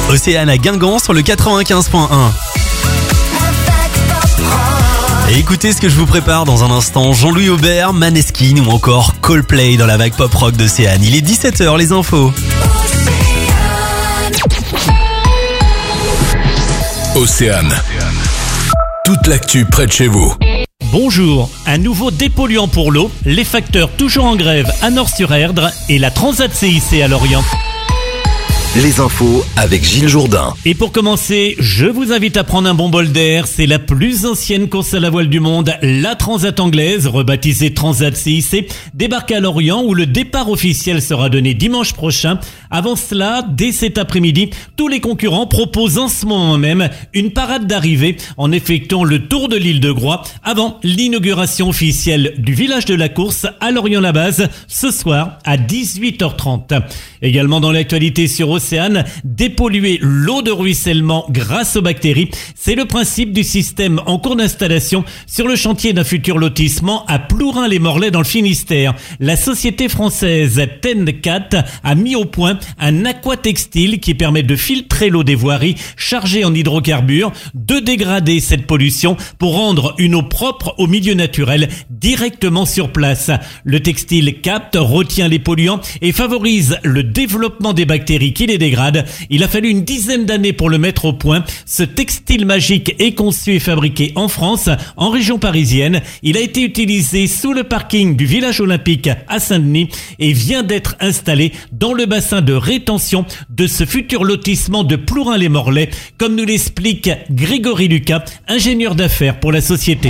Océane à Guingamp sur le 95.1. Et écoutez ce que je vous prépare dans un instant. Jean-Louis Aubert, Maneskin ou encore Coldplay dans la vague pop rock d'Océane. Il est 17h, les infos. Océane. Toute l'actu près de chez vous. Bonjour, un nouveau dépolluant pour l'eau, les facteurs toujours en grève à Nort-sur-Erdre et la Transat CIC à Lorient. Les infos avec Gilles Jourdain. Et pour commencer, je vous invite à prendre un bon bol d'air. C'est la plus ancienne course à la voile du monde, la Transat anglaise, rebaptisée Transat CIC, débarque à Lorient où le départ officiel sera donné dimanche prochain. Avant cela, dès cet après-midi, tous les concurrents proposent en ce moment même une parade d'arrivée en effectuant le tour de l'île de Groix avant l'inauguration officielle du village de la course à Lorient-la-Base ce soir à 18h30. Également dans l'actualité sur Océane, dépolluer l'eau de ruissellement grâce aux bactéries, c'est le principe du système en cours d'installation sur le chantier d'un futur lotissement à Plourin-les-Morlaix dans le Finistère. La société française Tencat a mis au point un aquatextile qui permet de filtrer l'eau des voiries chargée en hydrocarbures, de dégrader cette pollution pour rendre une eau propre au milieu naturel directement sur place. Le textile capte, retient les polluants et favorise le développement des bactéries qui les dégradent. Il a fallu une dizaine d'années pour le mettre au point. Ce textile magique est conçu et fabriqué en France, en région parisienne. Il a été utilisé sous le parking du village olympique à Saint-Denis et vient d'être installé dans le bassin de rétention de ce futur lotissement de Plourin-les-Morlaix, comme nous l'explique Grégory Lucas, ingénieur d'affaires pour la société.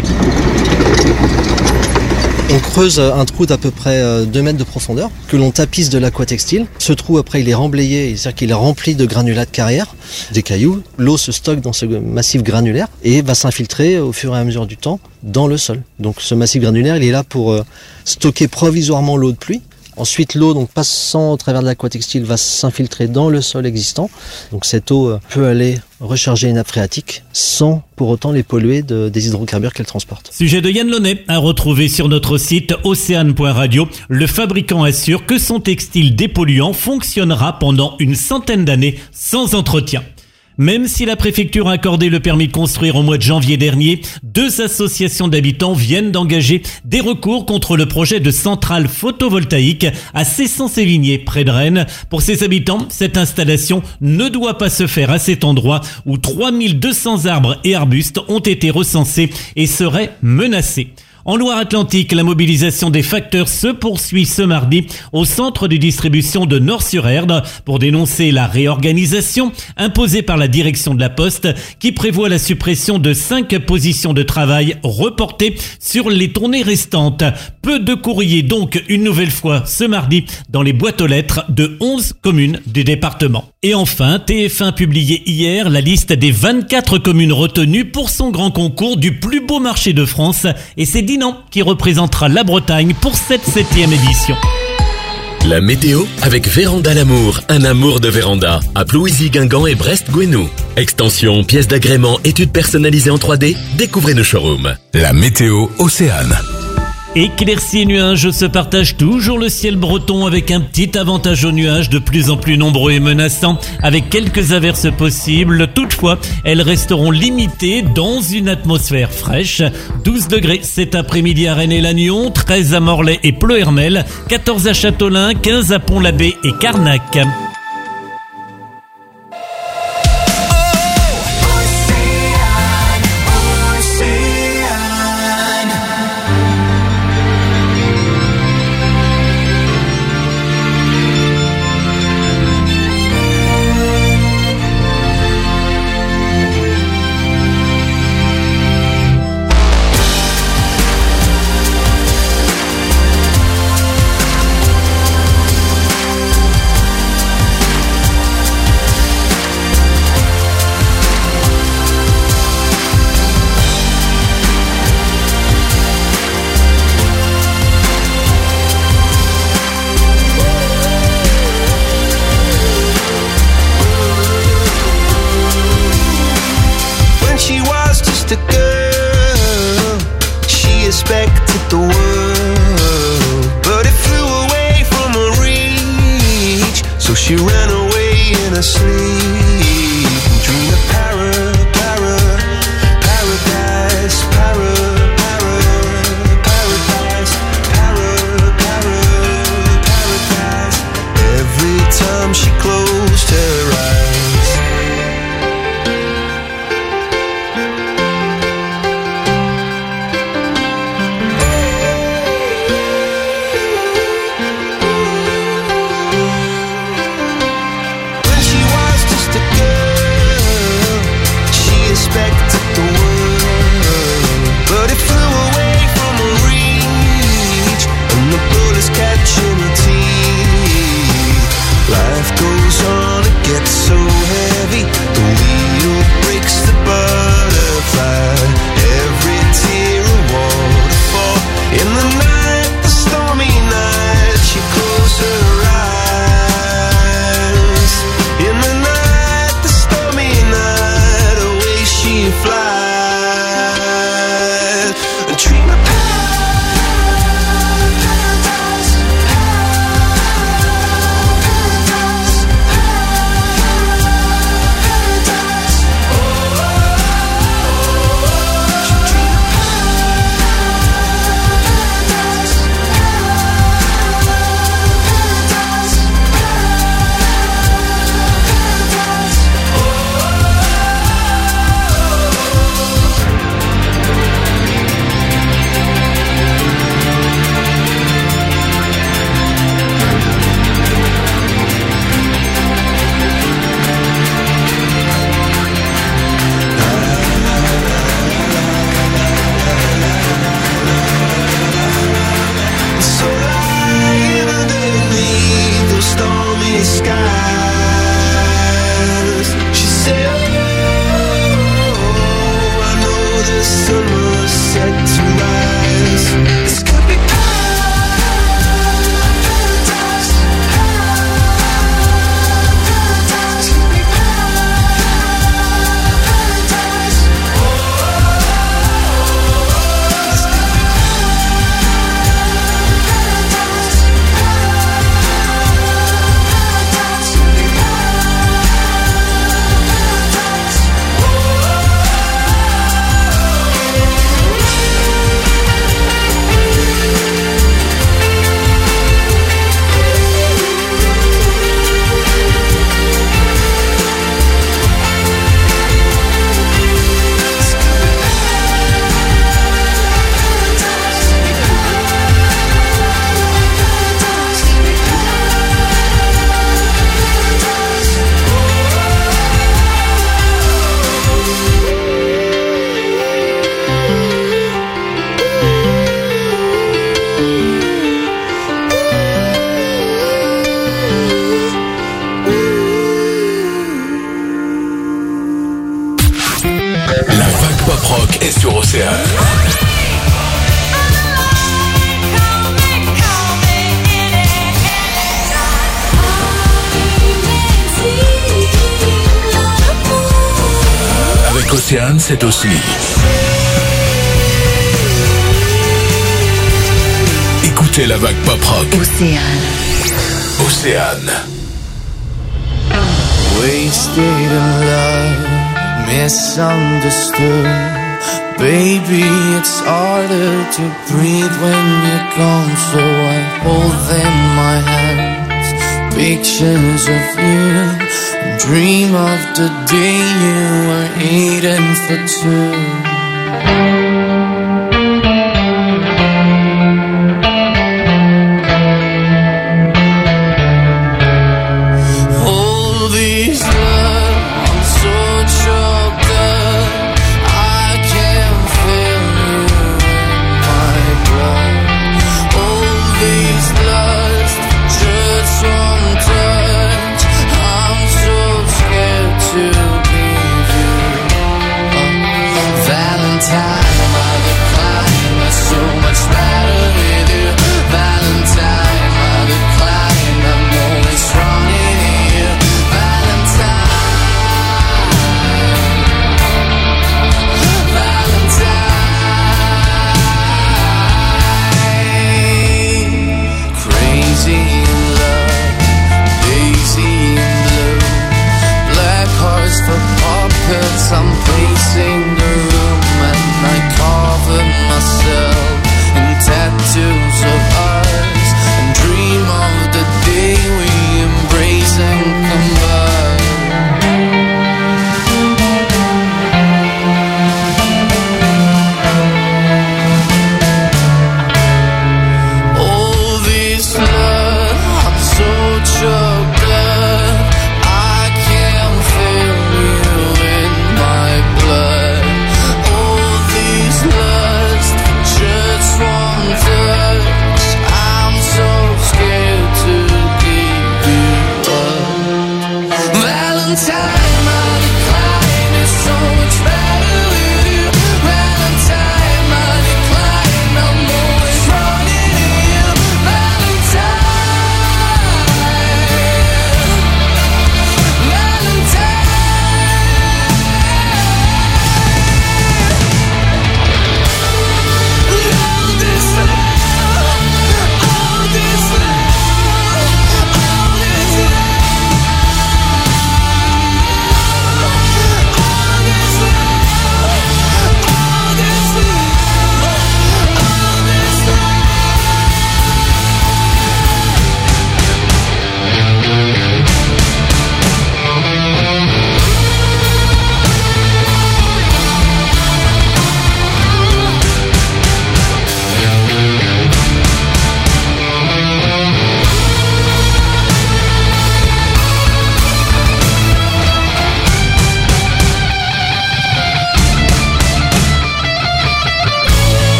On creuse un trou d'à peu près 2 mètres de profondeur que l'on tapisse de l'aquatextile. Ce trou après il est remblayé, c'est-à-dire qu'il est rempli de granulats de carrière, des cailloux. L'eau se stocke dans ce massif granulaire et va s'infiltrer au fur et à mesure du temps dans le sol. Donc ce massif granulaire il est là pour stocker provisoirement l'eau de pluie. Ensuite, l'eau, donc passant au travers de l'aquatextile, va s'infiltrer dans le sol existant. Donc cette eau peut aller recharger une nappe phréatique sans pour autant les polluer des hydrocarbures qu'elle transporte. Sujet de Yann Launay à retrouver sur notre site océane.radio. Le fabricant assure que son textile dépolluant fonctionnera pendant une centaine d'années sans entretien. Même si la préfecture a accordé le permis de construire au mois de janvier dernier, 2 associations d'habitants viennent d'engager des recours contre le projet de centrale photovoltaïque à Cessan-Sévigné, près de Rennes. Pour ces habitants, cette installation ne doit pas se faire à cet endroit où 3200 arbres et arbustes ont été recensés et seraient menacés. En Loire-Atlantique, la mobilisation des facteurs se poursuit ce mardi au centre de distribution de Nort-sur-Erdre pour dénoncer la réorganisation imposée par la direction de la Poste qui prévoit la suppression de 5 positions de travail reportées sur les tournées restantes. Peu de courriers donc une nouvelle fois ce mardi dans les boîtes aux lettres de 11 communes du département. Et enfin, TF1 publié hier la liste des 24 communes retenues pour son grand concours du plus beau marché de France et c'est Dinan qui représentera la Bretagne pour cette 7e édition. La météo avec Véranda l'Amour, un amour de véranda. À Plouisy, Guingamp et Brest-Gouesnou. Extension, pièces d'agrément, études personnalisées en 3D. Découvrez nos showrooms. La météo Océane. Éclaircies et nuages se partagent toujours le ciel breton avec un petit avantage aux nuages de plus en plus nombreux et menaçants avec quelques averses possibles. Toutefois, elles resteront limitées dans une atmosphère fraîche. 12 degrés cet après-midi à Rennes et Lannion, 13 à Morlaix et Pleuhermel, 14 à Châteaulin, 15 à Pont-l'Abbé et Carnac. expected the world, but it flew away from her reach. So she ran away in her sleep. Dream of paradise, paradise. Every time she closed her eyes. When she was just a girl, she expected the world, but it flew away from her reach, and the bullets catching her teeth. Life goes on, it gets so heavy, the wheel breaks the butterfly. Every tear a waterfall. In the night, the stormy night, she closed her eyes. In the night, the stormy night, away she flies. A dream of paradise, paradise. So lying underneath those stormy skies, she said, oh, I know the sun was set to rise. This could be paradise, paradise. Could be paradise. This could be La vague pop rock est sur Océane. Avec Océane, c'est aussi écoutez la vague pop rock. Océane. Wasted in love, misunderstood. Baby, it's harder to breathe when you're gone, so I hold in my hands pictures of you, and dream of the day you were eating for two. All these love, I'm so choked up, I can feel you in my blood. All these lust, just one touch, I'm so scared to leave you. Valentine.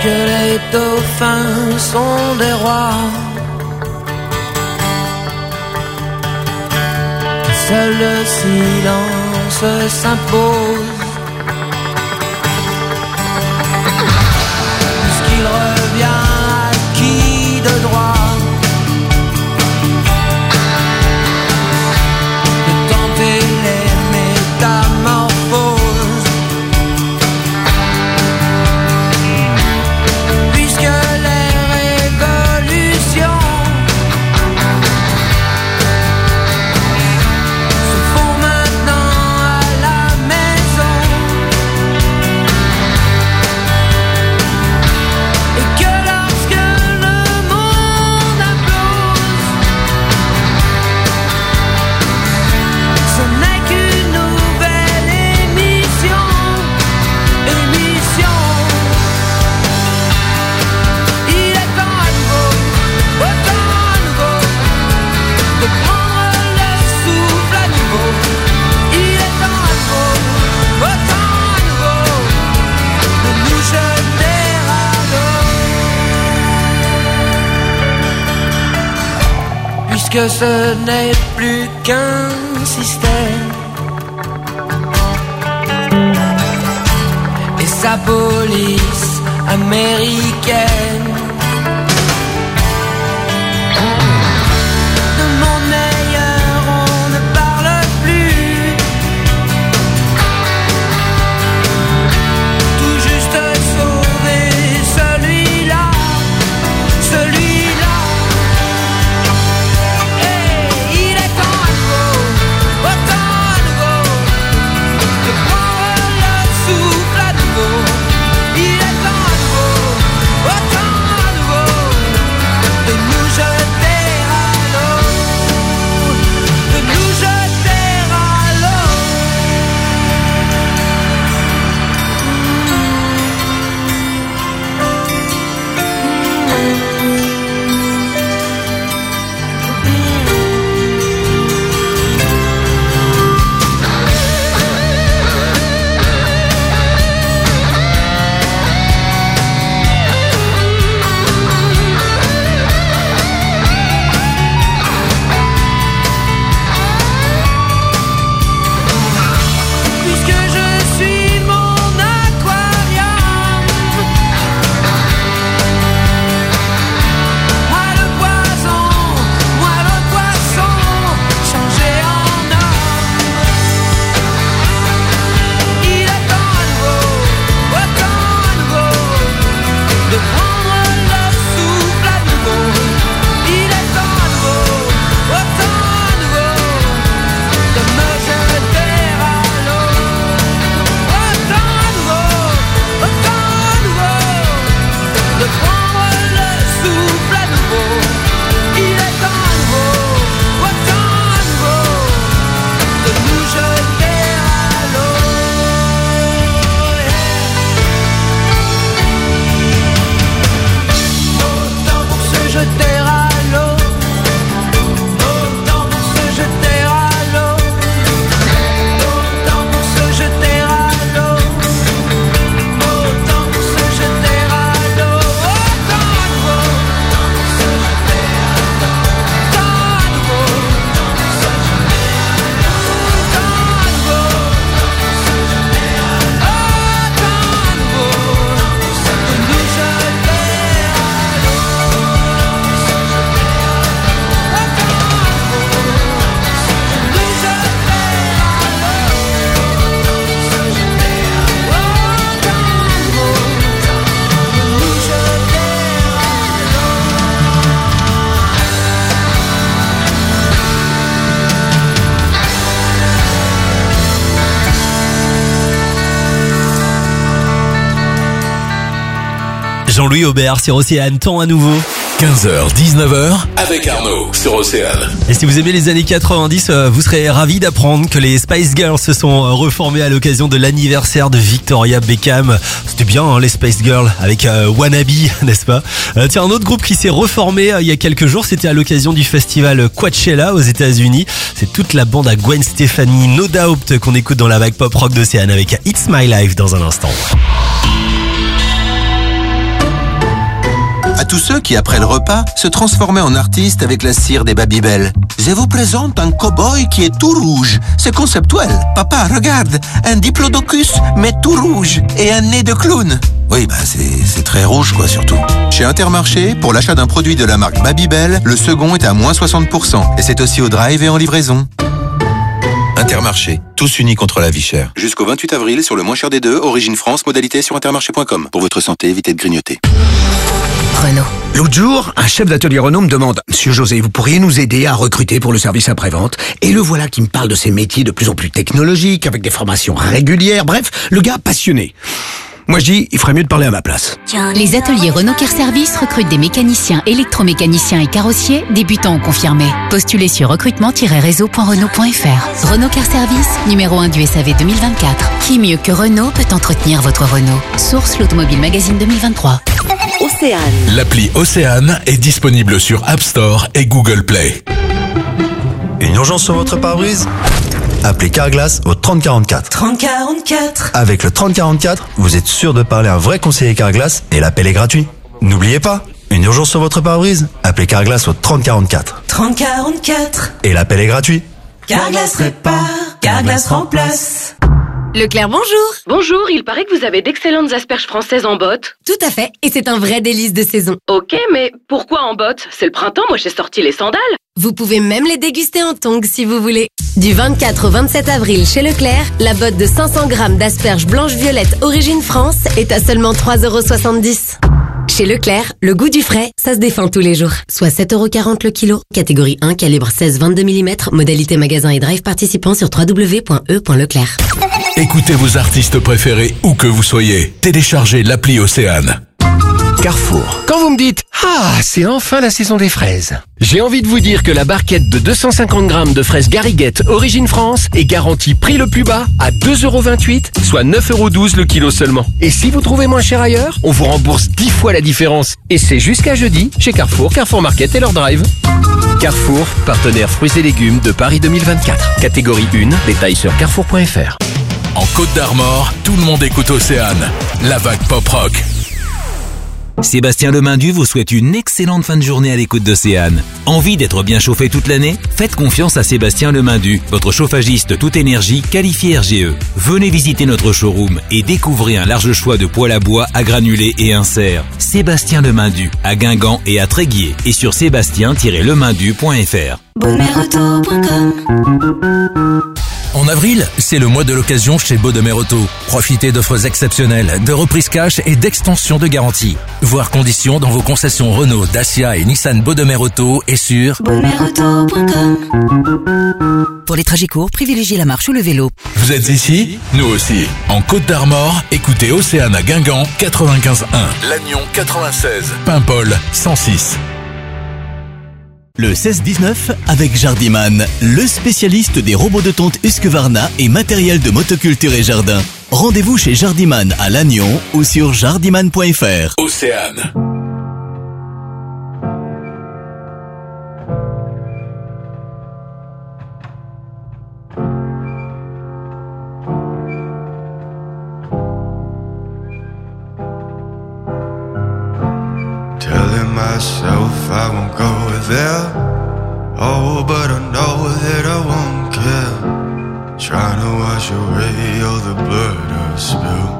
lorsque les dauphins sont des rois. Seul le silence s'impose. Puisqu'il revient acquis de droit de tenter les métamorphoses. Puisque les révolutions se font maintenant à la maison, et que lorsque le monde implose, ce n'est qu'une nouvelle émission. Il est temps à nouveau, autant à nouveau, de prendre le souffle à nouveau. Il est temps à nouveau, autant à nouveau, de nous jeter à l'eau. Puisque ce n'est plus qu'un système et sa police américaine. De monde meilleur on ne parle plus, tout juste sauver celui-là, celui-là. Et il est temps à nouveau, autant à nouveau, de prendre le souffle à nouveau. Il est temps à nouveau, autant à nouveau, de nous jeter à l'eau, de nous jeter à l'eau. Puisque je suis mon aquarium, moi le poison, moi le poisson, changé en homme. Il est temps à nouveau, autant à nouveau, de prendre le souffle à nouveau. Il est temps à nouveau, autant à nouveau, de me jeter à l'eau. Autant à nouveau, de prendre le souffle à nouveau. Il est temps à nouveau, autant à nouveau, de nous jeter à l'eau. Autant pour se jeter à l'eau, autant pour se jeter à l'eau, autant pour se jeter à l'eau, autant pour se jeter à l'eau, autant à nouveau, autant pour se jeter à l'eau, autant à nouveau, autant à nouveau, de nous jeter à Jean-Louis Aubert sur Océane, temps à nouveau. 15h, 19h, avec Arnaud sur Océane. Et si vous aimez les années 90, vous serez ravis d'apprendre que les Spice Girls se sont reformés à l'occasion de l'anniversaire de Victoria Beckham. C'était bien hein, les Spice Girls avec Wannabe, n'est-ce pas? Tiens, un autre groupe qui s'est reformé il y a quelques jours, c'était à l'occasion du festival Coachella aux États-Unis. C'est toute la bande à Gwen Stefani, No Doubt, qu'on écoute dans la vague pop rock d'Océane avec It's My Life dans un instant. tous ceux qui, après le repas, se transformaient en artistes avec la cire des Babybel. Je vous présente un cow-boy qui est tout rouge. C'est conceptuel. Papa, regarde, un diplodocus, mais tout rouge, et un nez de clown. Oui, c'est très rouge, quoi, surtout. Chez Intermarché, pour l'achat d'un produit de la marque Babybel, le second est à moins 60%. Et c'est aussi au drive et en livraison. Intermarché, tous unis contre la vie chère. Jusqu'au 28 avril sur le moins cher des deux, Origine France, modalité sur intermarché.com. Pour votre santé, évitez de grignoter. Renault. L'autre jour, un chef d'atelier Renault me demande « Monsieur José, vous pourriez nous aider à recruter pour le service après-vente ?» Et le voilà qui me parle de ces métiers de plus en plus technologiques, avec des formations régulières, bref, le gars passionné. Moi je dis, il ferait mieux de parler à ma place. Les ateliers Renault Care Service recrutent des mécaniciens, électromécaniciens et carrossiers, débutants ou confirmés. Postulez sur recrutement-réseau.renault.fr. Renault Care Service, numéro 1 du SAV 2024. Qui mieux que Renault peut entretenir votre Renault? Source l'Automobile Magazine 2023. Océane. L'appli Océane est disponible sur App Store et Google Play. Une urgence sur votre pare-brise? Appelez Carglass au 3044. 3044. Avec le 3044, vous êtes sûr de parler à un vrai conseiller Carglass et l'appel est gratuit. N'oubliez pas, une urgence sur votre pare-brise? Appelez Carglass au 3044. 3044. Et l'appel est gratuit. Carglass répare, Carglass remplace. Leclerc, bonjour. Bonjour, il paraît que vous avez d'excellentes asperges françaises en botte. Tout à fait, et c'est un vrai délice de saison. Ok, mais pourquoi en botte? C'est le printemps, moi j'ai sorti les sandales. Vous pouvez même les déguster en tongs si vous voulez. Du 24 au 27 avril chez Leclerc, la botte de 500 grammes d'asperges blanches-violettes Origine France est à seulement 3,70 €. Chez Leclerc, le goût du frais, ça se défend tous les jours. Soit 7,40 € le kilo. Catégorie 1, calibre 16-22 mm. Modalité magasin et drive participant sur www.e.leclerc. Écoutez vos artistes préférés où que vous soyez. Téléchargez l'appli Océane. Carrefour. Quand vous me dites « Ah, c'est enfin la saison des fraises », j'ai envie de vous dire que la barquette de 250 grammes de fraises Gariguette Origine France est garantie prix le plus bas à 2,28 €, soit 9,12 € le kilo seulement. Et si vous trouvez moins cher ailleurs, on vous rembourse 10 fois la différence. Et c'est jusqu'à jeudi chez Carrefour, Carrefour Market et leur drive. Carrefour, partenaire fruits et légumes de Paris 2024. Catégorie 1, détails sur carrefour.fr. En Côte d'Armor, tout le monde écoute Océane. La vague pop-rock. Sébastien Lemindu vous souhaite une excellente fin de journée à l'écoute d'Océane. Envie d'être bien chauffé toute l'année? Faites confiance à Sébastien Lemindu, votre chauffagiste toute énergie qualifié RGE. Venez visiter notre showroom et découvrez un large choix de poêles à bois, à granulés et inserts. Sébastien Lemindu, à Guingamp et à Tréguier, et sur sébastien-lemindu.fr. Baudemerauto.com. En avril, c'est le mois de l'occasion chez Baudemer Auto. Profitez d'offres exceptionnelles, de reprise cash et d'extension de garantie. Voir conditions dans vos concessions Renault, Dacia et Nissan Baudemer Auto et sur Baudemerauto.com. Pour les trajets courts, privilégiez la marche ou le vélo. Vous êtes ici? Nous aussi. En Côte d'Armor, écoutez Océane à Guingamp 95.1, Lannion 96, Paimpol 106. Le 16-19 avec Jardiman, le spécialiste des robots de tonte Husqvarna et matériel de motoculture et jardin. Rendez-vous chez Jardiman à Lannion ou sur jardiman.fr. Océane. Telling myself I won't go there. Oh, but I know that I won't care. Trying to wash away all the blood I spilled.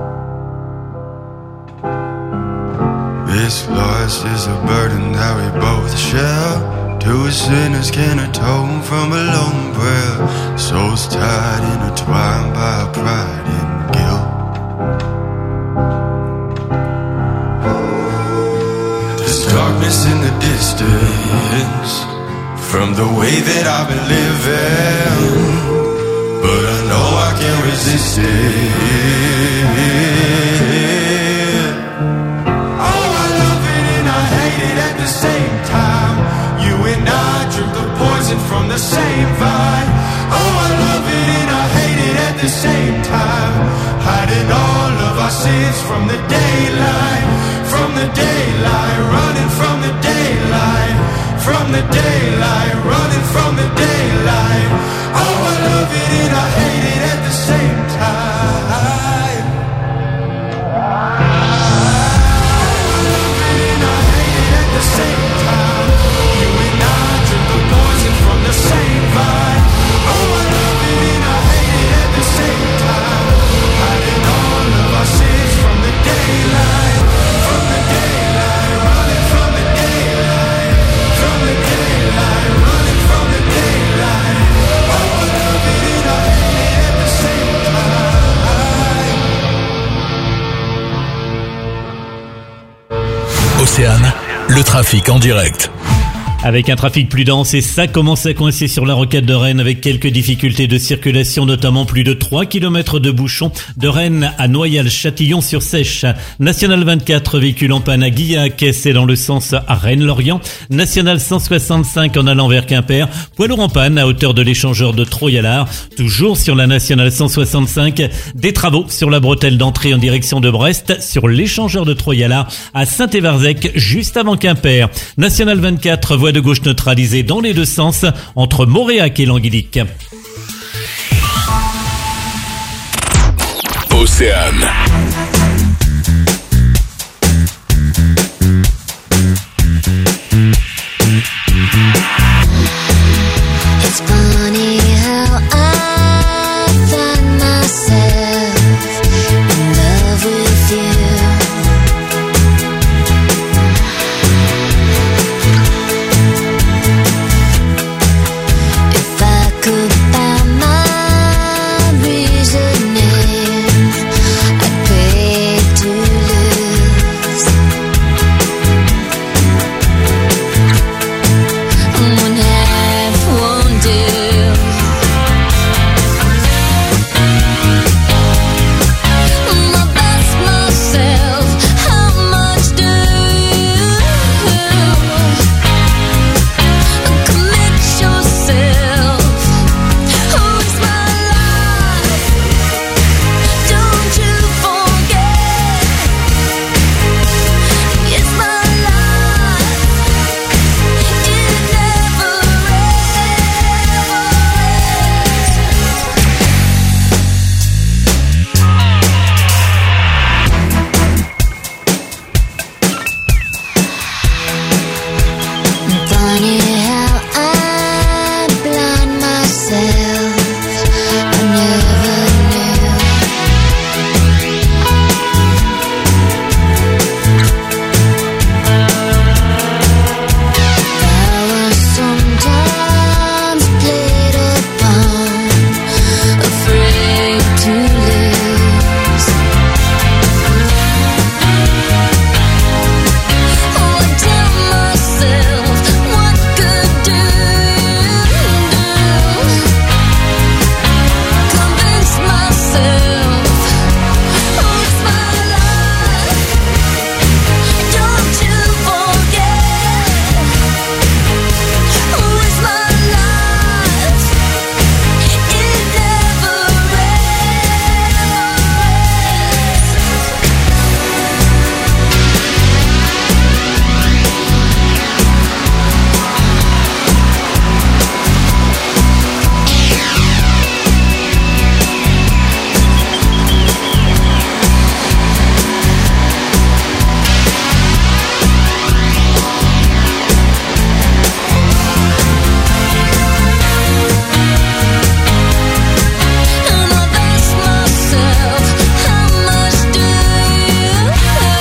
This loss is a burden that we both share. Two sinners can atone from a lone prayer. Souls tied, intertwined by pride and guilt. There's darkness in the distance from the way that I've been living, but I know I can't resist it. Oh, I love it and I hate it at the same time. You and I drink the poison from the same vine. Oh, I love it and I hate it at the same time. Hiding all of our sins from the daylight, from the daylight, running from the daylight, from the daylight, running from the daylight. Oh, I love it and I hate it at the same time. I love it and I hate Océane, le trafic en direct. Avec un trafic plus dense et ça commence à coincer sur la rocade de Rennes avec quelques difficultés de circulation, notamment plus de 3 km de bouchons de Rennes à Noyal-Châtillon-sur-Sèche. National 24, véhicule en panne à Guillac, c'est dans le sens à Rennes-Lorient. National 165 en allant vers Quimper. Poids lourd en panne à hauteur de l'échangeur de Troyalard. Toujours sur la National 165, des travaux sur la bretelle d'entrée en direction de Brest, sur l'échangeur de Troyalard à Saint-Évarzec, juste avant Quimper. National 24, voie de gauche neutralisée dans les deux sens entre Moréac et Languilic. Océane. It's funny how I find myself in love with you. If I could find my reasoning, I'd pay to lose. One half won't do. I've asked myself, how much do you commit yourself? Who's my life? Don't you forget, it's my life. It never Funny how I blind myself. I never knew. I was sometimes played upon, afraid to lose. Oh, I tell myself, what good do you do? Convince myself, oh, it's my life. Don't you forget, oh, it's my life. It never And I've asked myself, how much do you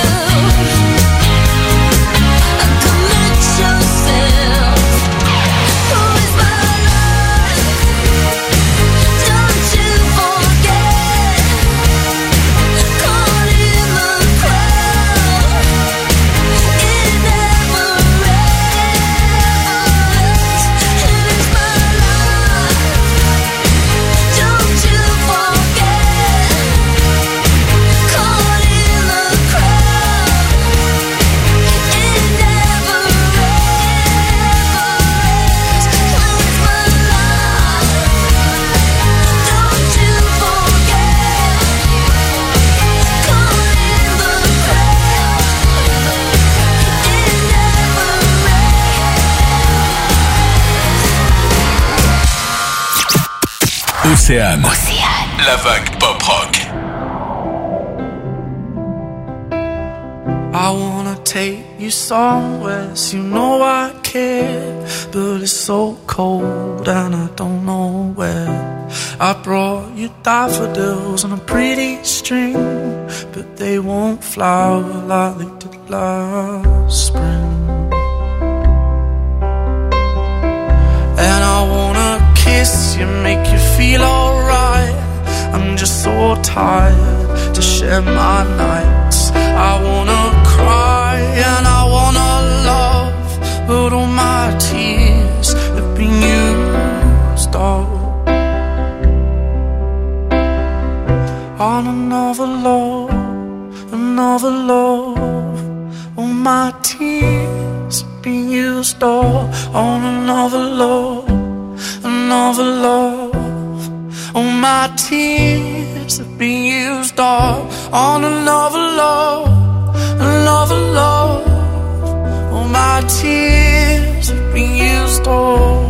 commit yourself? Who is my life? Don't you forget, caught in the crowd. It never ends. It is my life. Don't you forget, caught in the crowd. It never ends. It's my life. Don't you forget, caught in the Océane. La vague pop rock. I wanna take you somewhere, so you know I care, but it's so cold and I don't know where. I brought you daffodils on a pretty string, but they won't flower like they did last spring. And I wanna kiss you, make you feel alright. I'm just so tired to share my nights. I wanna cry and I wanna love, but all my tears have been used up on another love, another love. All my tears have been used up on another love, another love. All my tears have been used up on another love, another love. All my tears have been used up.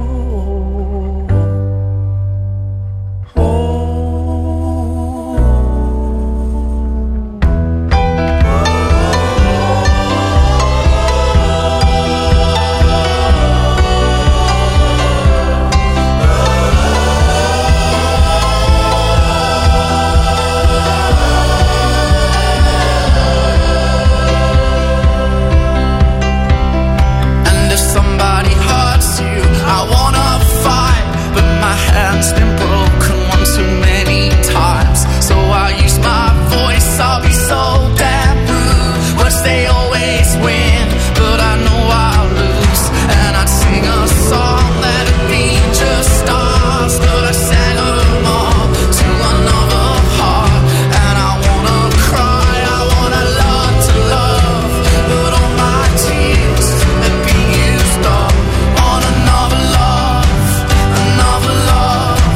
Hand's been broken one too many times, so I use my voice. I'll be so damn rude. Words they always win, but I know I'll lose. And I'd sing a song that'd be just stars, but I sang them all to another heart. And I wanna cry, I wanna learn to love, but all my tears have been used up on another love, another love.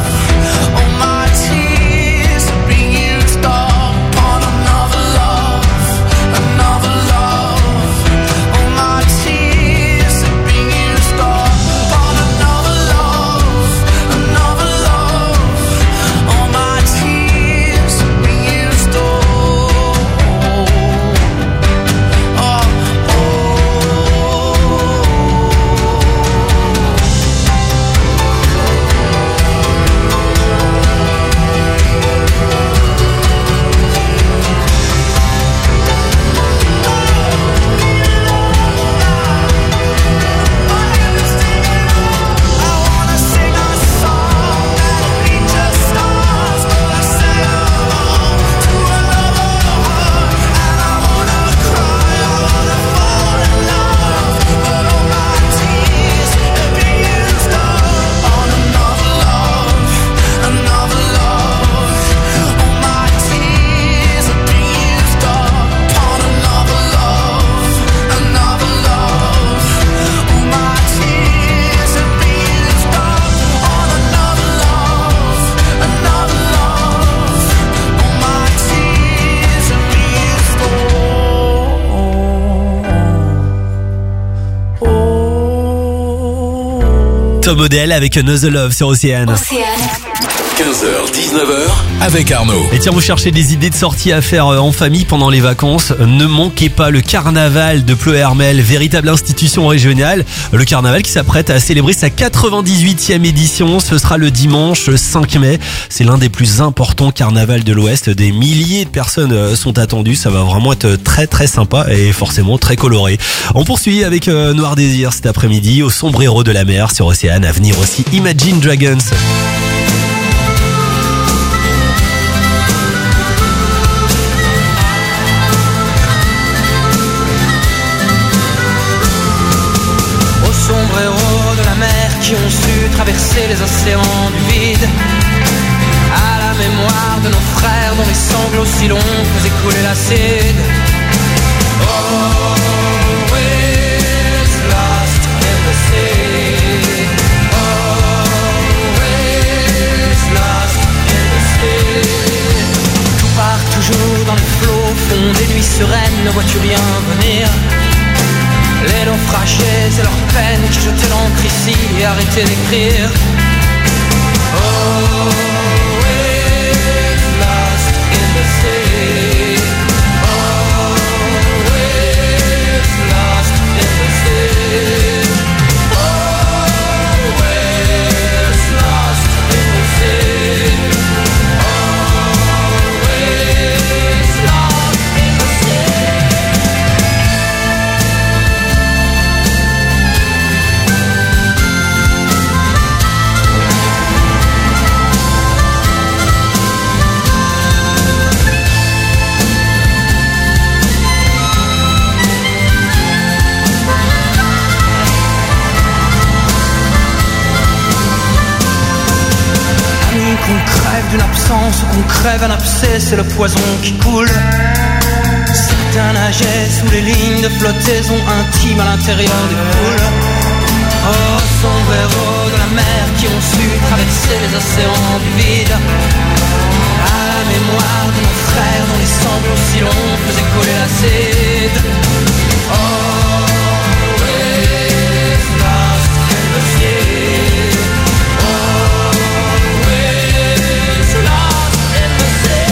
Top Model avec Another Love sur Océane. 15h, 19h avec Arnaud. Et tiens, vous cherchez des idées de sorties à faire en famille pendant les vacances, ne manquez pas le carnaval de Pleuhermel, véritable institution régionale. Le carnaval qui s'apprête à célébrer sa 98e édition, ce sera le dimanche 5 mai. C'est l'un des plus importants carnavals de l'Ouest. Des milliers de personnes sont attendues, ça va vraiment être très très sympa et forcément très coloré. On poursuit avec Noir Désir cet après-midi au Sombrero de la Mer sur Océane. À venir aussi Imagine Dragons. Sombrero de la mer qui ont su traverser les océans du vide, à la mémoire de nos frères dont les sanglots si longs faisaient couler l'acide. Always lost in the sea. Always lost in the sea. Tout part toujours dans les flots, fond des nuits sereines, ne vois-tu rien venir? Les naufragés et leurs peines qui jetaient l'encre ici et arrêtaient d'écrire. Always lost in the sea. Always lost in the sea. Always lost in the sea. Always lost in the sea. d'une absence qu'on crève un abcès, c'est le poison qui coule. Certains nageaient sous les lignes de flottaison intime à l'intérieur des poules. Oh, sombres héros de la mer qui ont su traverser les océans du vide. À la mémoire de nos frères dont les sanglots si longs faisaient coller l'acide. Always lost in the sea. Always lost in the sea.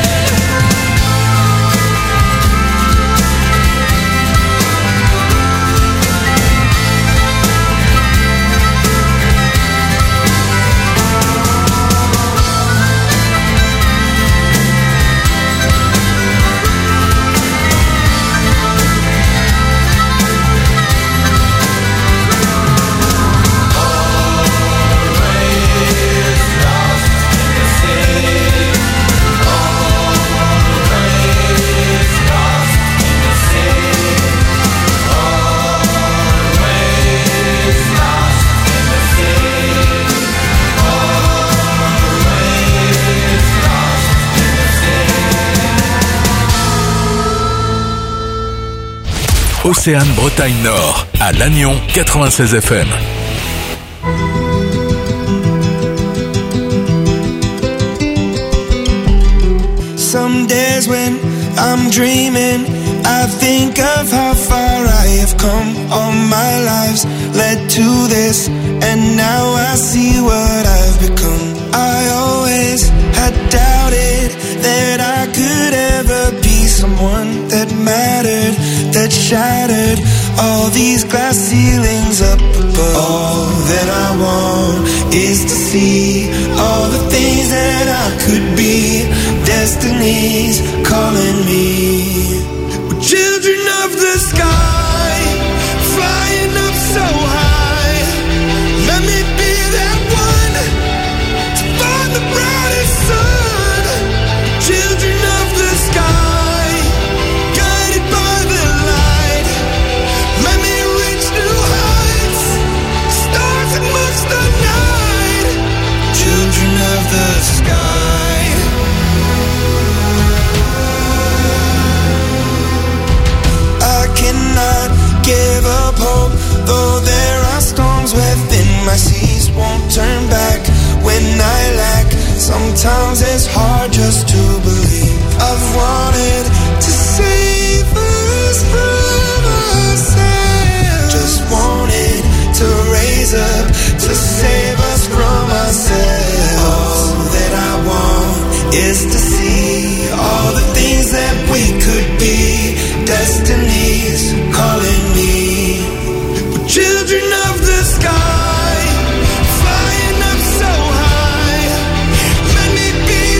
Océane Bretagne Nord, à Lannion 96 FM. Some days when I'm dreaming, I think of how far I have come. All my lives led to this, and now I see what I've become. I always had doubted that I could ever be someone that mattered, that shattered all these glass ceilings up above. All that I want is to see all the things that I could be. Destiny's calling me. We're children of the sky, flying up so high. Let me be that one to find the brightest sun. Children of the sky, guided by the light. Let me reach new heights, stars amongst the night. Children of the sky. I cannot give up hope, though there are storms within my seas. Won't turn back when I lack. Sometimes it's hard just to believe. I've wanted to save us from ourselves. Just wanted to raise up to save us from ourselves. All that I want is to see all the things that we could be. Destiny's calling me. We're children of the sky, flying up so high. Let me be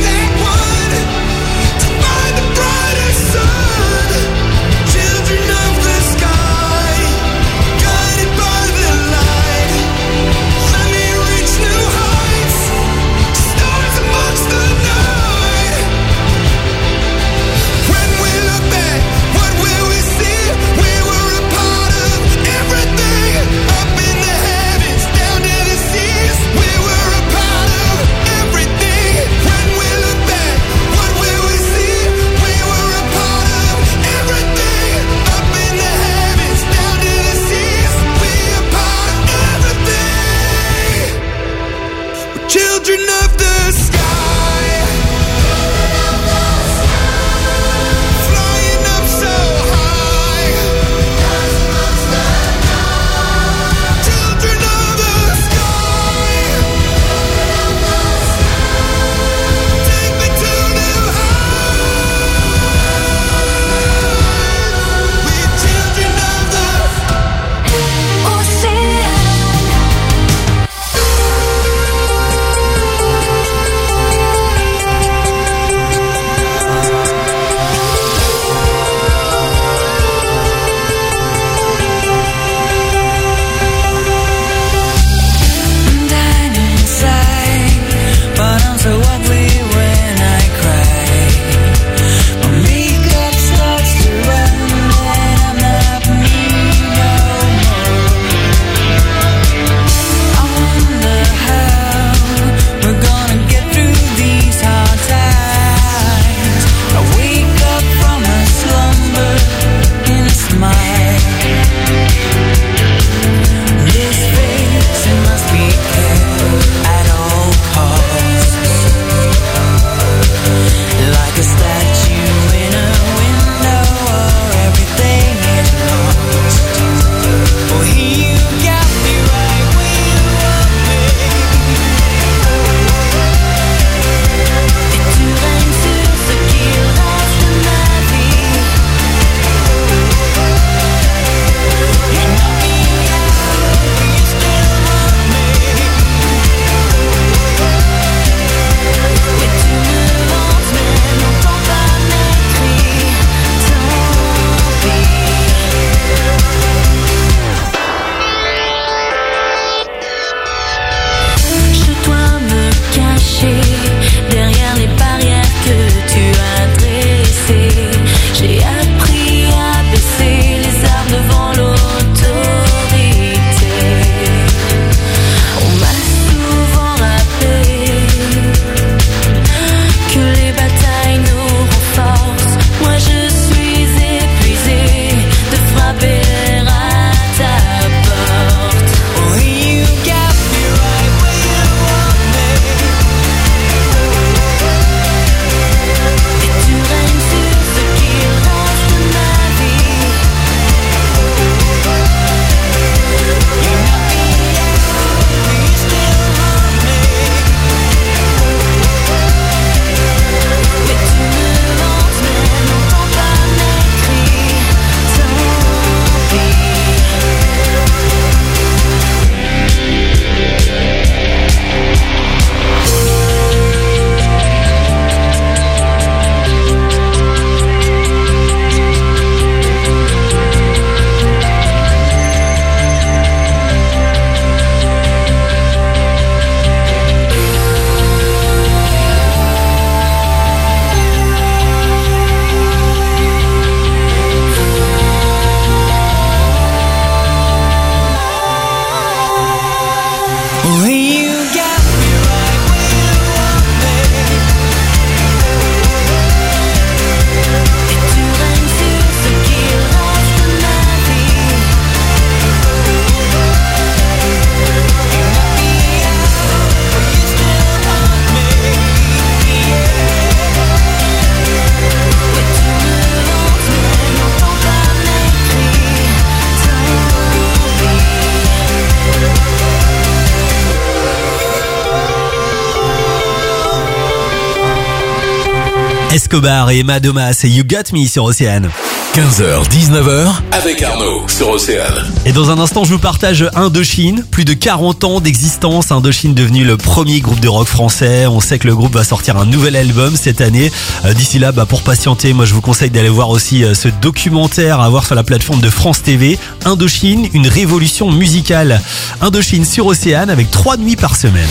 Escobar et Madomas et You Got Me sur Océane. 15h, 19h, avec Arnaud sur Océane. Et dans un instant, je vous partage Indochine. Plus de 40 ans d'existence, Indochine devenu le premier groupe de rock français. On sait que le groupe va sortir un nouvel album cette année. D'ici là, pour patienter, moi je vous conseille d'aller voir aussi ce documentaire à voir sur la plateforme de France TV. Indochine, une révolution musicale. Indochine sur Océane avec 3 nuits par semaine.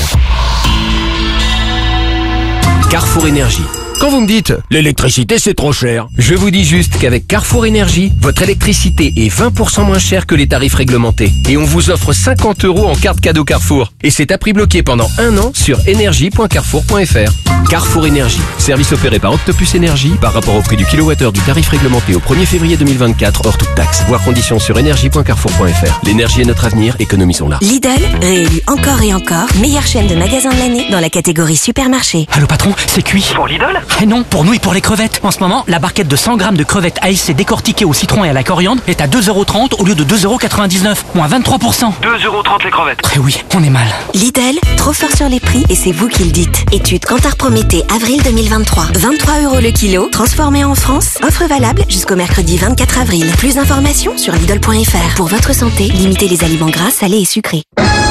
Carrefour Énergie. Quand vous me dites « l'électricité c'est trop cher », je vous dis juste qu'avec Carrefour Énergie, votre électricité est 20% moins chère que les tarifs réglementés. Et on vous offre 50 € en carte cadeau Carrefour. Et c'est à prix bloqué pendant 1 an sur énergie.carrefour.fr. Carrefour Énergie, service opéré par Octopus Énergie par rapport au prix du kilowattheure du tarif réglementé au 1er février 2024 hors toute taxe. Voir conditions sur énergie.carrefour.fr. L'énergie est notre avenir, économisons-la. Lidl, réélu encore et encore, meilleure chaîne de magasins de l'année dans la catégorie supermarché. Allô patron, c'est cuit. Pour Lidl ? Eh non, pour nous et pour les crevettes. En ce moment, la barquette de 100 grammes de crevettes ASC décortiquées au citron et à la coriandre est à 2,30 € au lieu de 2,99 €, moins 23%. 2,30 € les crevettes. Eh oui, on est mal. Lidl, trop fort sur les prix et c'est vous qui le dites. Étude Kantar Prométhée, avril 2023. 23 € le kilo, transformé en France. Offre valable jusqu'au mercredi 24 avril. Plus d'informations sur Lidl.fr. Pour votre santé, limitez les aliments gras, salés et sucrés.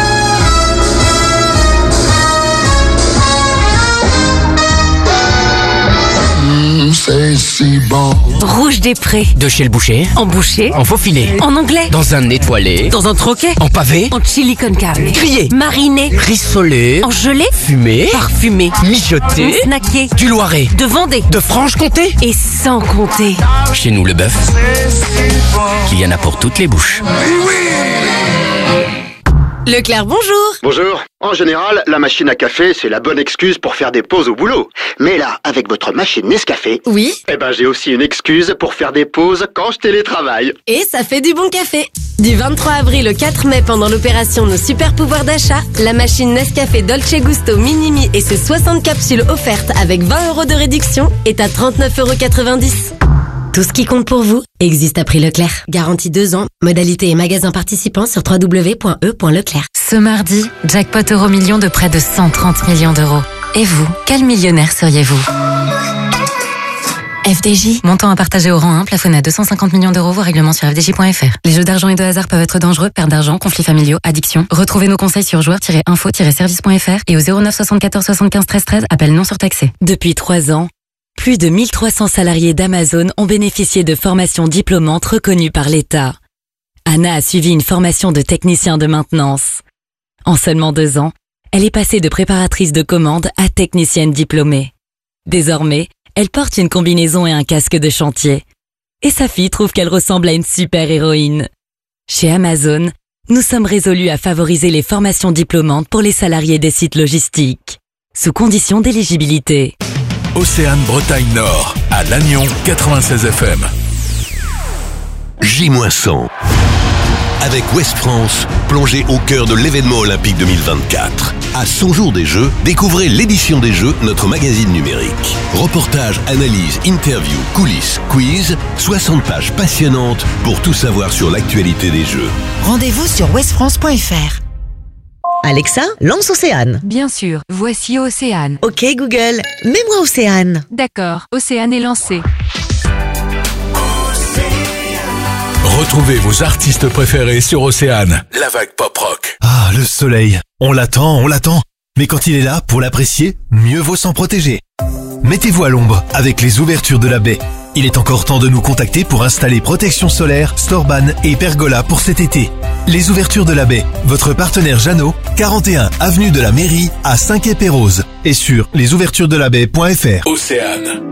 C'est si bon. Rouge des Prés. De chez le boucher. En boucher. En faux filet. En anglais. Dans un étoilé. Dans un troquet. En pavé. En chili con carne. Grillé. Mariné. Rissolé. En gelée. Fumé. Parfumé. Mijoté. Snacké. Du Loiret. De Vendée. De Franche-Comté. Et sans compter. Chez nous, le bœuf, qu'il y en a pour toutes les bouches. Leclerc, bonjour. Bonjour. En général, la machine à café, c'est la bonne excuse pour faire des pauses au boulot. Mais là, avec votre machine Nescafé... Oui. j'ai aussi une excuse pour faire des pauses quand je télétravaille. Et ça fait du bon café. Du 23 avril au 4 mai, pendant l'opération Nos Super Pouvoirs d'achat, la machine Nescafé Dolce Gusto Minimi et ses 60 capsules offertes avec 20 € de réduction est à 39,90 €. Tout ce qui compte pour vous existe à prix Leclerc. Garantie 2 ans. Modalité et magasins participants sur www.e.leclerc. Ce mardi, jackpot euro-million de près de 130 millions d'euros. Et vous, quel millionnaire seriez-vous ? FDJ, montant à partager au rang 1, plafonné à 250 millions d'euros, vos règlements sur fdj.fr. Les jeux d'argent et de hasard peuvent être dangereux, perte d'argent, conflits familiaux, addiction. Retrouvez nos conseils sur joueurs-info-service.fr et au 09 74 75 13 13, appel non surtaxé. Depuis 3 ans, plus de 1300 salariés d'Amazon ont bénéficié de formations diplômantes reconnues par l'État. Anna a suivi une formation de technicien de maintenance. En seulement 2 ans, elle est passée de préparatrice de commande à technicienne diplômée. Désormais, elle porte une combinaison et un casque de chantier. Et sa fille trouve qu'elle ressemble à une super-héroïne. Chez Amazon, nous sommes résolus à favoriser les formations diplômantes pour les salariés des sites logistiques, sous condition d'éligibilité. Océane Bretagne Nord, à Lannion 96 FM. J-100. Avec Ouest France, plongez au cœur de l'événement olympique 2024. À 100 jours des Jeux, découvrez l'édition des Jeux, notre magazine numérique. Reportages, analyses, interviews, coulisses, quiz, 60 pages passionnantes pour tout savoir sur l'actualité des Jeux. Rendez-vous sur westfrance.fr. Alexa, lance Océane. Bien sûr, voici Océane. Ok Google, mets-moi Océane. D'accord, Océane est lancée. Retrouvez vos artistes préférés sur Océane. La vague pop-rock. Ah, le soleil. On l'attend. Mais quand il est là, pour l'apprécier, mieux vaut s'en protéger. Mettez-vous à l'ombre avec les ouvertures de la baie. Il est encore temps de nous contacter pour installer protection solaire, Storban et pergola pour cet été. Les ouvertures de la baie, votre partenaire Jeannot, 41 avenue de la Mairie à Saint-Quay-Pérouse et sur lesouverturesdelabaie.fr. Océane.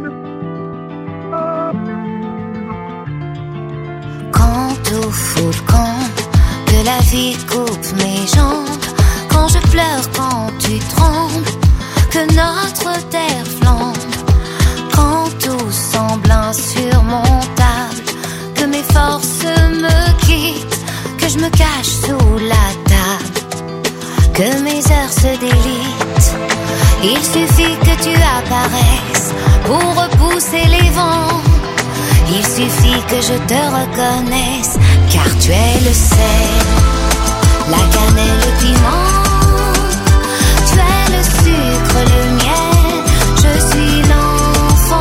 Quand au fond le camp, que la vie coupe mes jambes, quand je pleure, quand tu trembles, que notre terre flambe, quand tout semble insurmontable, que mes forces me quittent, que je me cache sous la table, que mes heures se délitent. Il suffit que tu apparaisses pour repousser les vents. Il suffit que je te reconnaisse, car tu es le sel, la cannelle, le piment. Tu es le sucre, le miel, je suis l'enfant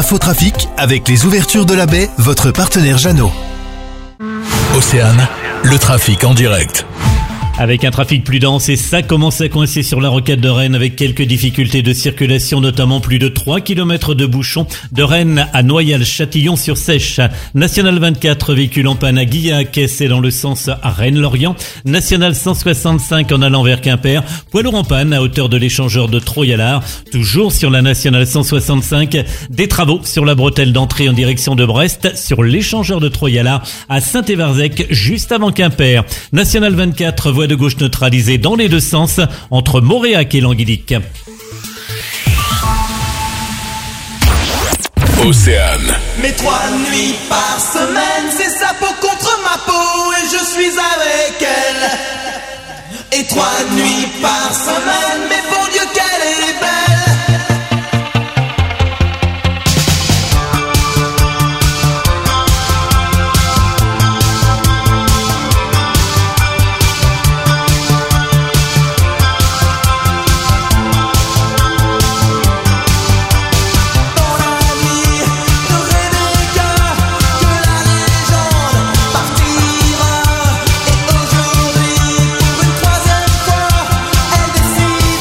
l'infotrafic avec les ouvertures de la baie, votre partenaire Jeannot. Océane, le trafic en direct. Avec un trafic plus dense et ça commence à coincer sur la rocade de Rennes avec quelques difficultés de circulation, notamment plus de 3 km de bouchons de Rennes à Noyal-Châtillon-sur-Seiche. National 24, véhicule en panne à Guillac, c'est dans le sens à Rennes-Lorient. National 165 en allant vers Quimper. Poids lourd en panne à hauteur de l'échangeur de Troyalard. Toujours sur la National 165, des travaux sur la bretelle d'entrée en direction de Brest, sur l'échangeur de Troyalard à Saint-Évarzec, juste avant Quimper. National 24, voie de gauche neutralisée dans les deux sens entre Moréac et Languilic. Océane. Mais 3 nuits par semaine, c'est sa peau contre ma peau et je suis avec elle. Et 3 nuits par semaine, mais bon Dieu qu'elle est belle. Partira et aujourd'hui pour une 3e fois elle décide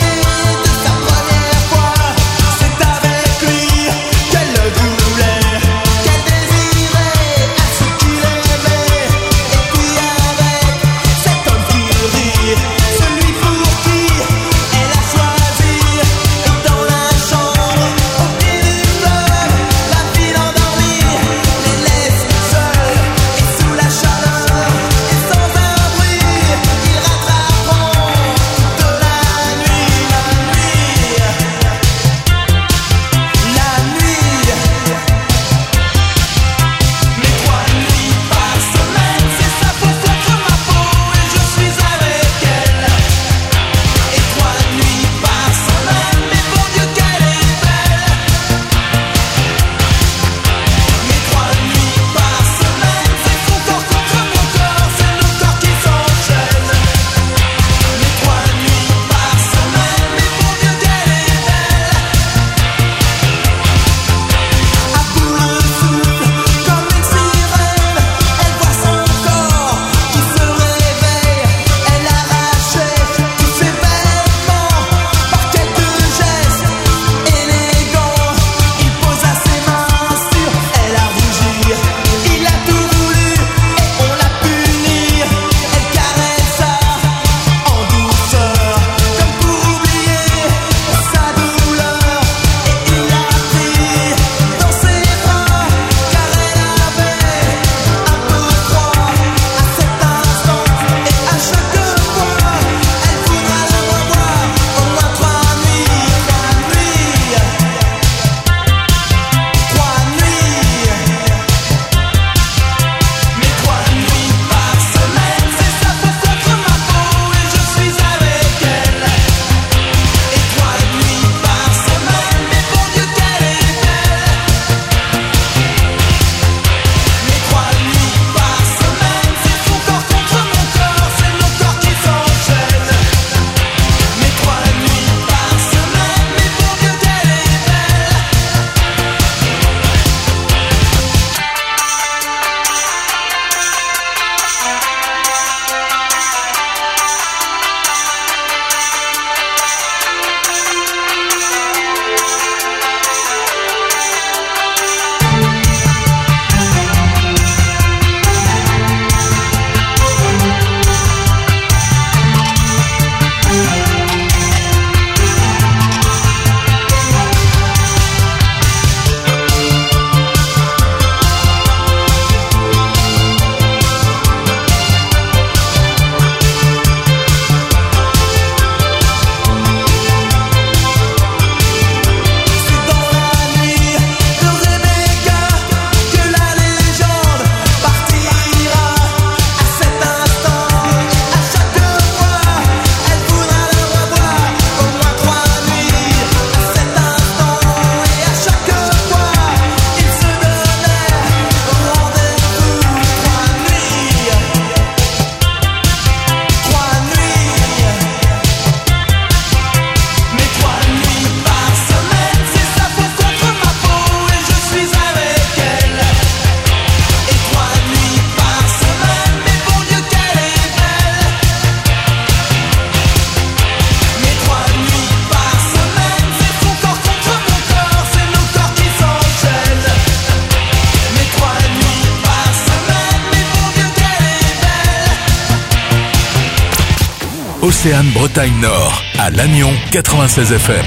Océane Bretagne Nord, à Lannion 96 FM.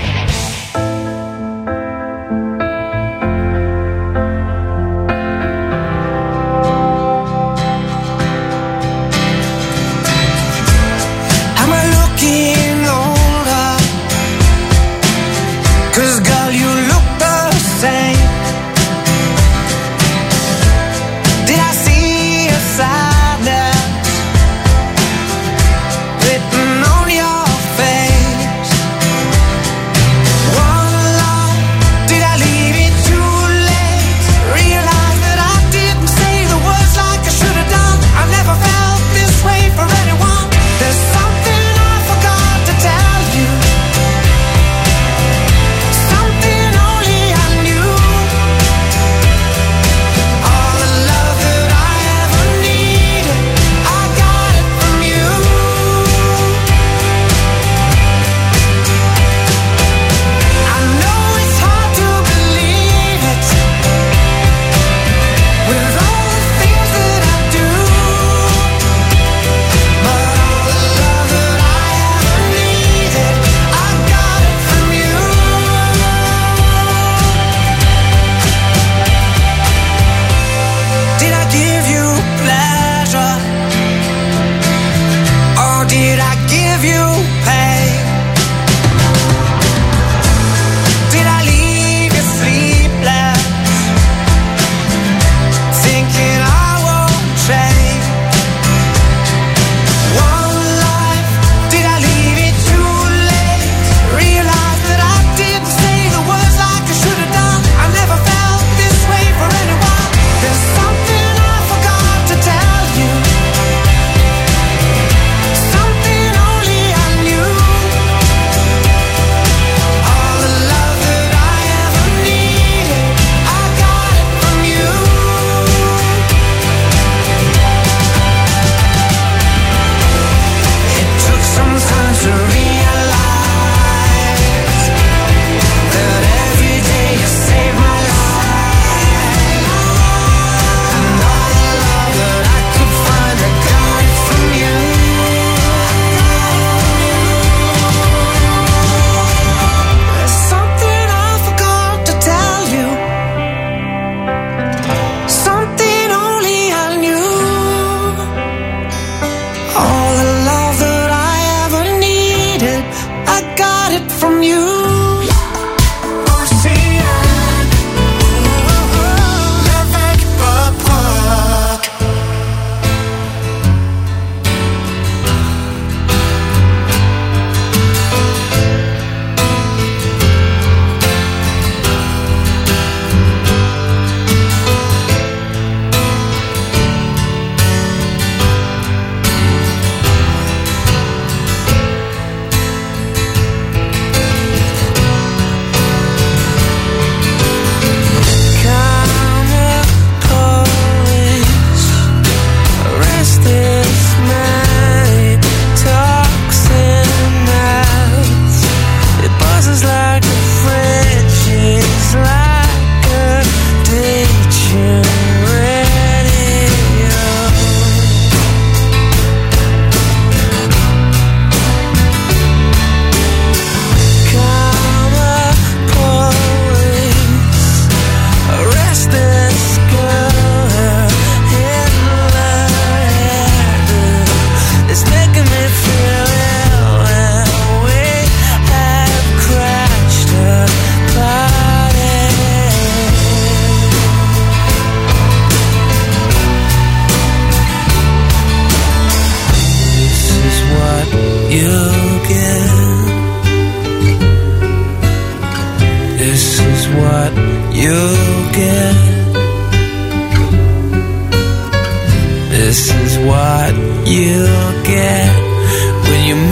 This is what you get when you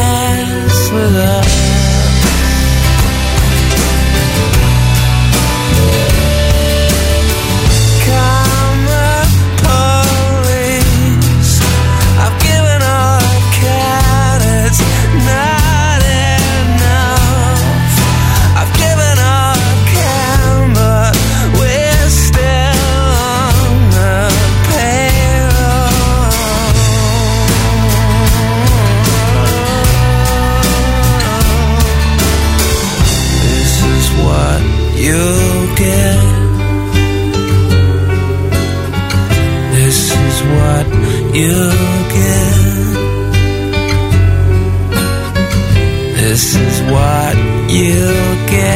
mess with us. you get. This is what you get.